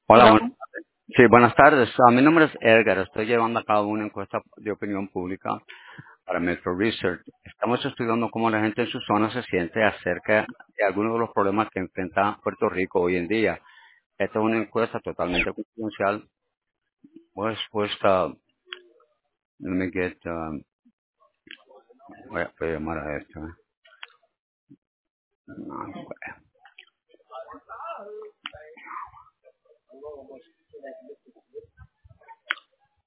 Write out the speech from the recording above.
Hola, Hello. sí, buenas tardes. Mi nombre es Edgar. Estoy llevando a cabo una encuesta de opinión pública para Metro Research. Estamos estudiando cómo la gente en su zona se siente acerca de algunos de los problemas que enfrenta Puerto Rico hoy en día. Esta es una encuesta totalmente confidencial. Let me get, voy a llamar a esto.